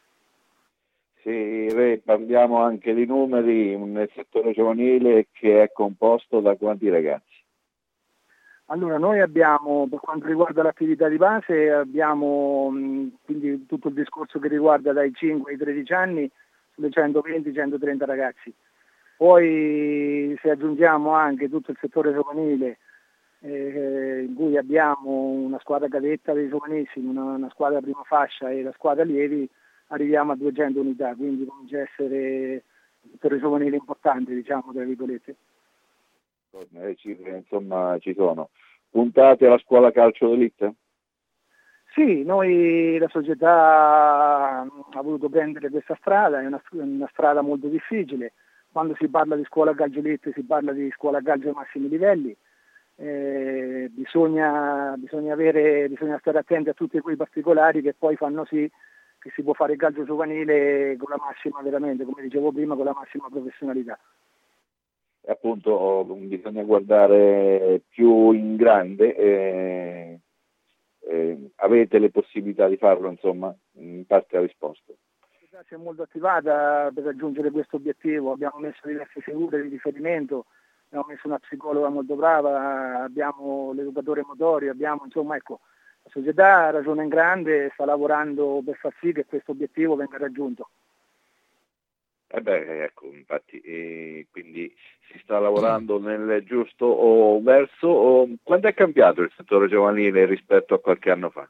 Sì, Re, parliamo anche di numeri nel settore giovanile che è composto da quanti ragazzi? Allora noi abbiamo, per quanto riguarda l'attività di base, abbiamo mh, quindi tutto il discorso che riguarda dai cinque ai tredici anni, sulle centoventi centotrenta ragazzi. Poi se aggiungiamo anche tutto il settore giovanile, eh, in cui abbiamo una squadra cadetta dei giovanissimi, una, una squadra prima fascia e la squadra allievi, arriviamo a duecento unità, quindi comincia a essere un settore giovanile importante, diciamo, tra virgolette. Eh, ci, insomma ci sono. Puntate alla scuola calcio d'elite? Sì, noi la società ha voluto prendere questa strada, è una, una strada molto difficile. Quando si parla di scuola calcio d'elite si parla di scuola calcio ai massimi livelli eh, bisogna, bisogna, avere, bisogna stare attenti a tutti quei particolari che poi fanno sì che si può fare il calcio giovanile con la massima, veramente, come dicevo prima, con la massima professionalità. Appunto bisogna guardare più in grande, eh, eh, avete le possibilità di farlo, insomma, in parte la risposta. La società si è molto attivata per raggiungere questo obiettivo, abbiamo messo diverse figure di riferimento, abbiamo messo una psicologa molto brava, abbiamo l'educatore motorio, abbiamo, insomma, ecco, la società ragiona in grande, sta lavorando per far sì che questo obiettivo venga raggiunto. Eh beh, ecco, infatti, eh, quindi si sta lavorando nel giusto o verso. O, quando è cambiato il settore giovanile rispetto a qualche anno fa?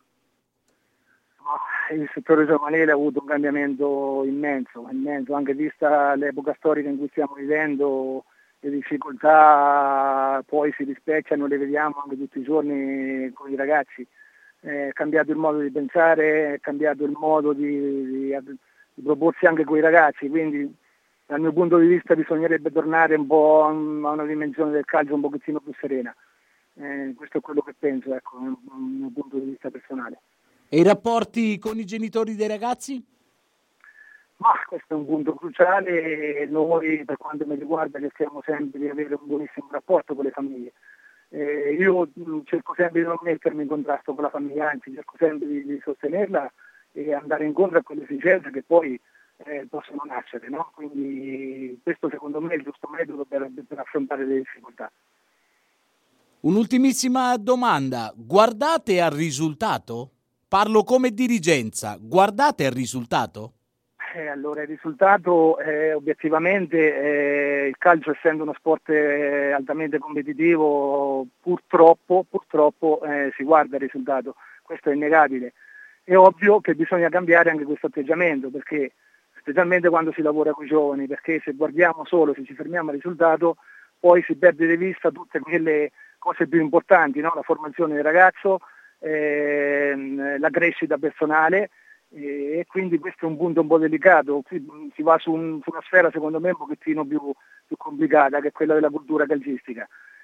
Il settore giovanile ha avuto un cambiamento immenso, immenso, anche vista l'epoca storica in cui stiamo vivendo, le difficoltà poi si rispecchiano, le vediamo anche tutti i giorni con i ragazzi. È cambiato il modo di pensare, è cambiato il modo di, di, di proporsi anche con i ragazzi, quindi dal mio punto di vista bisognerebbe tornare un po' a una dimensione del calcio un pochettino più serena. Eh, questo è quello che penso, ecco, dal mio punto di vista personale. E i rapporti con i genitori dei ragazzi? Ma questo è un punto cruciale, noi per quanto mi riguarda cerchiamo sempre di avere un buonissimo rapporto con le famiglie. Eh, io mh, cerco sempre di non mettermi in contrasto con la famiglia, anzi cerco sempre di, di sostenerla e andare incontro a quelle esigenze che poi eh, possono nascere, no? Quindi questo secondo me è il giusto metodo per, per affrontare le difficoltà. Un'ultimissima domanda, guardate al risultato? Parlo come dirigenza, guardate al risultato? Eh, allora il risultato eh, obiettivamente eh, il calcio essendo uno sport eh, altamente competitivo purtroppo, purtroppo eh, si guarda il risultato, questo è innegabile. È ovvio che bisogna cambiare anche questo atteggiamento, perché specialmente quando si lavora con i giovani, perché se guardiamo solo, se ci fermiamo al risultato, poi si perde di vista tutte quelle cose più importanti, no? La formazione del ragazzo, ehm, la crescita personale, e quindi questo è un punto un po' delicato. Qui si va su, un, su una sfera secondo me un pochettino più, più complicata, che è quella della cultura calcistica,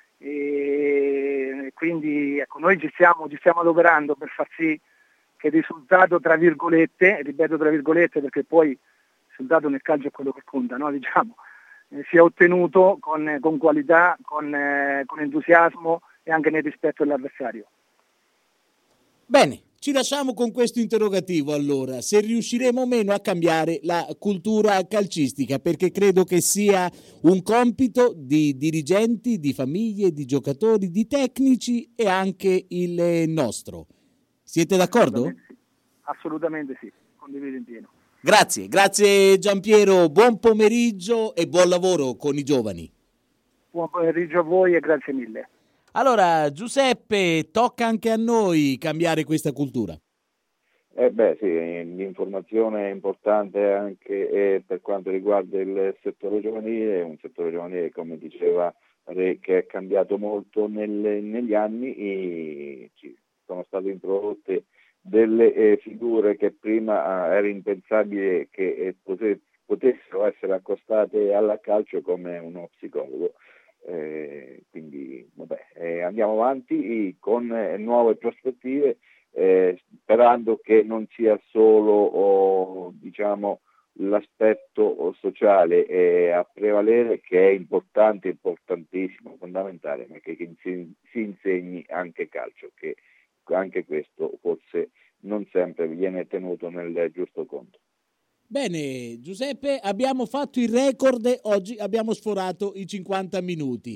e quindi ecco, noi ci stiamo, ci stiamo adoperando per far sì che il risultato, tra virgolette, ripeto tra virgolette perché poi il risultato nel calcio è quello che conta, no? Diciamo, eh, sia ottenuto con, con qualità, con, eh, con entusiasmo e anche nel rispetto dell'avversario. Bene, ci lasciamo con questo interrogativo allora, se riusciremo o meno a cambiare la cultura calcistica, perché credo che sia un compito di dirigenti, di famiglie, di giocatori, di tecnici e anche il nostro. Siete d'accordo? Assolutamente sì, assolutamente sì, condivido in pieno. Grazie, grazie Giampiero, buon pomeriggio e buon lavoro con i giovani. Buon pomeriggio a voi e grazie mille. Allora, Giuseppe, tocca anche a noi cambiare questa cultura. Eh beh sì, l'informazione è importante anche eh, per quanto riguarda il settore giovanile, un settore giovanile come diceva Re che è cambiato molto nelle, negli anni e ci sono state introdotte delle eh, figure che prima eh, era impensabile che eh, pote, potessero essere accostate al calcio come uno psicologo. Eh, quindi vabbè, eh, andiamo avanti con eh, nuove prospettive, eh, sperando che non sia solo oh, diciamo l'aspetto sociale eh, a prevalere, che è importante, importantissimo, fondamentale, ma che, che si, si insegni anche calcio, che anche questo forse non sempre viene tenuto nel giusto conto. Bene, Giuseppe, abbiamo fatto il record, oggi abbiamo sforato i cinquanta minuti.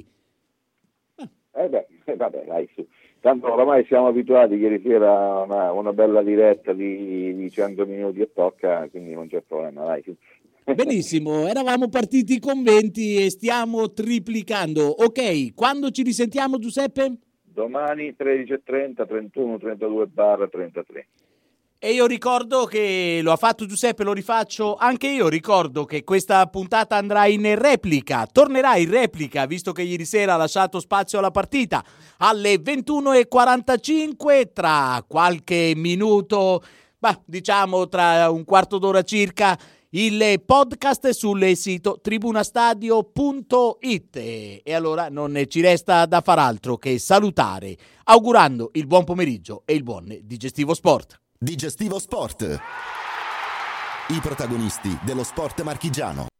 Ah. Eh beh, eh, vabbè, dai, su. Tanto oramai siamo abituati, ieri sera una, una bella diretta di, di cento minuti e tocca, quindi non c'è problema, dai. Su. Benissimo, eravamo partiti con venti e stiamo triplicando. Ok, quando ci risentiamo, Giuseppe? Domani tredici e trenta, trentuno, trentadue barra trentatré. E io ricordo che lo ha fatto Giuseppe, lo rifaccio anche io, ricordo che questa puntata andrà in replica, tornerà in replica, visto che ieri sera ha lasciato spazio alla partita, alle ventuno e quarantacinque, tra qualche minuto, bah, diciamo tra un quarto d'ora circa, il podcast sul sito tribunastadio punto it. E allora non ci resta da far altro che salutare, augurando il buon pomeriggio e il buon Digestivo Sport. Digestivo Sport. I protagonisti dello sport marchigiano.